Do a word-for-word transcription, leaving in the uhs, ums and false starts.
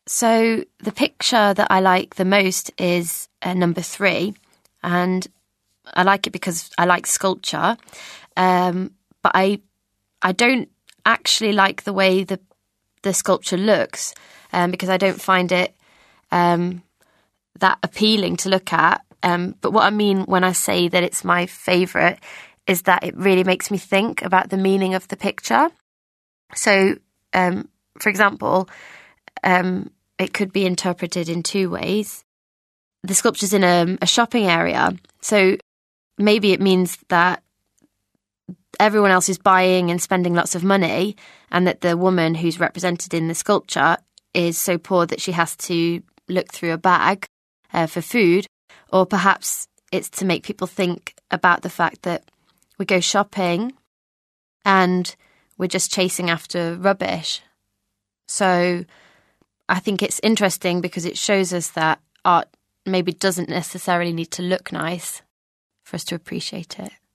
So the picture that I like the most is uh, number three, and I like it because I like sculpture, um, but I I don't actually like the way the the sculpture looks, um, because I don't find it um, that appealing to look at. Um, but what I mean when I say that it's my favourite is that it really makes me think about the meaning of the picture. So, um, for example, um, it could be interpreted in two ways. The sculpture's in a, a shopping area, so maybe it means that everyone else is buying and spending lots of money, and that the woman who's represented in the sculpture is so poor that she has to look through a bag uh, for food. Or perhaps it's to make people think about the fact that we go shopping and we're just chasing after rubbish. So I think it's interesting because it shows us that art maybe doesn't necessarily need to look nice for us to appreciate it.